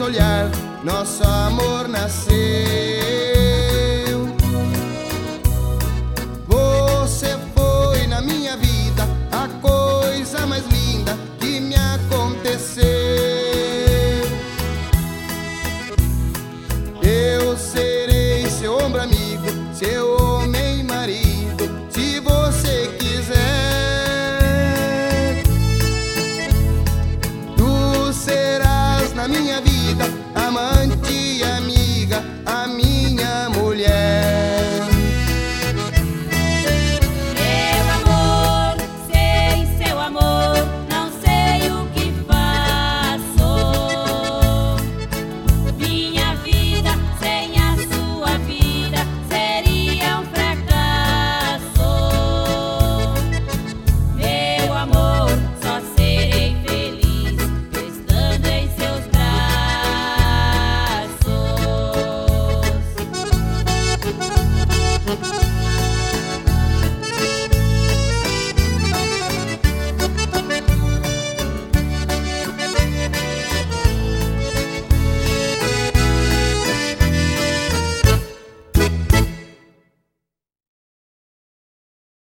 olhar, nosso amor nasceu. Você foi na minha vida a coisa mais linda que me aconteceu. Eu serei seu ombro amigo, seu homem e marido, se você quiser. Tu serás na minha vida a mãe